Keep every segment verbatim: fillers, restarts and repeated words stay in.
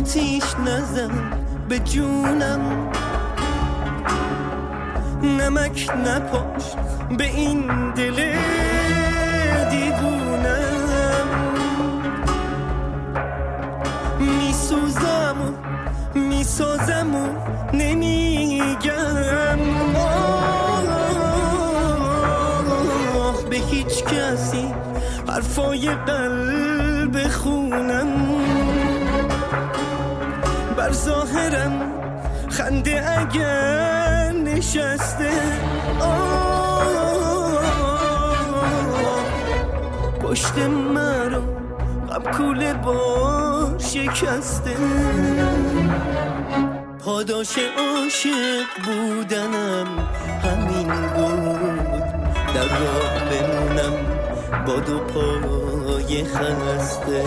آتیش نزن به جونم، نمک نپاش به این دل دیوونم. میسوزم و میسازم و نمیگم آه به هیچ کسی حرفای قلب خونم. بر ظاهرم خنده اگر نشسته، پشت مرا غم کوله با شکسته. پاداش عاشق بودنم همین بود، در راه بمونم با دو پای خسته.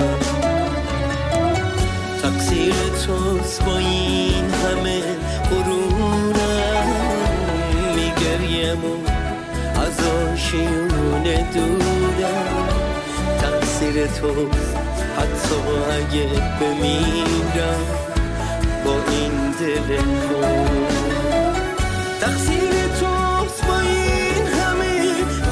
تقصیر توست با این همه غرورم، میگریم و از آشیونه دورم. تقصیر توست حتی اگه بمیرم با این دل خون. تقصیر توست با این همه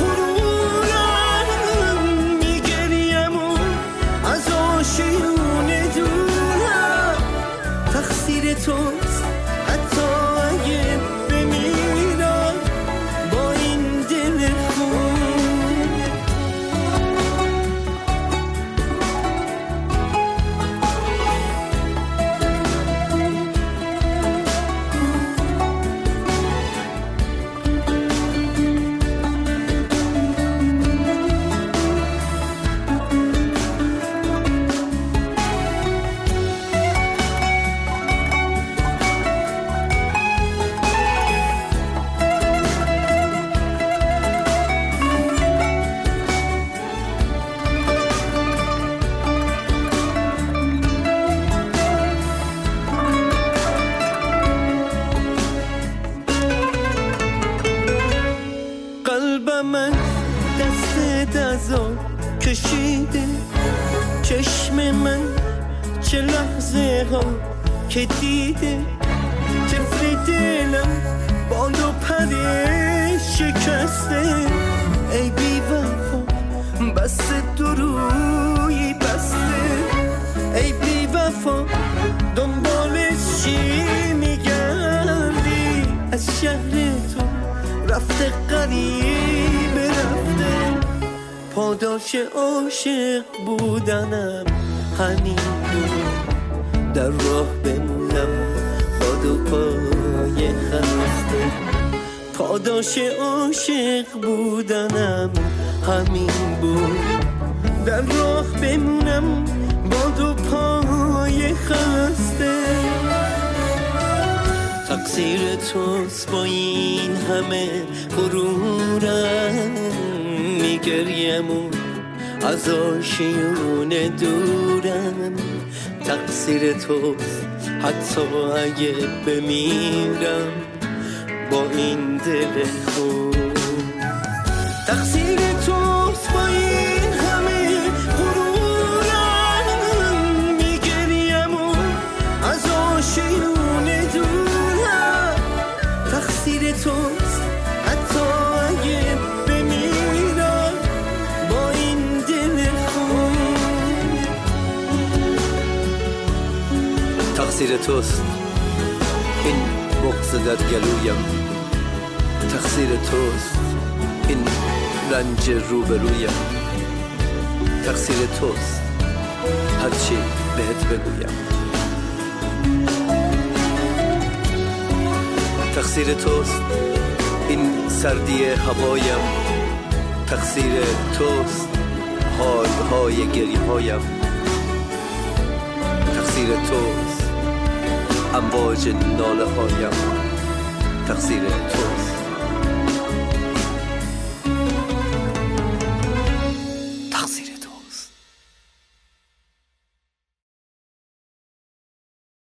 غرورم، میگریم و از آشیونه دورم. تقصیر توست حتی اگه بمیرم با این دل خون. من دست دزا کشیده، چشم من چه لحظه ها که دیده. طفل دلم بال و پر شکسته، ای بی وفا بسته دروی بسته. ای بی وفا دنبالش چی میگردی؟ از شهر تو رفته قریب رفته. پاداش عاشق بودنم همین بود، در راه بمونم با دو پای خسته. پاداش عاشق بودنم همین بود، در راه بمونم با دو پای خسته. تقصیر توست با این همه غرورم، میگریم و از آشیونه دورم. تقصیر توست حتی اگه بمیرم با این دل خون. تقصیر توست با این همه غرورم، میگریم و از آشیونه دورم. تقصیر توست حتی اگه بمیرم با این دل خون. تقصیر توست این بغض در گلویم، تقصیر توست این رنج روبرویم. تقصیر توست هرچی بهت بگویم. تقصیر توست این سردی هوایم، تقصیر توست حالهای گریه هایم. تقصیر توست امواج ناله هایم، تقصیر توست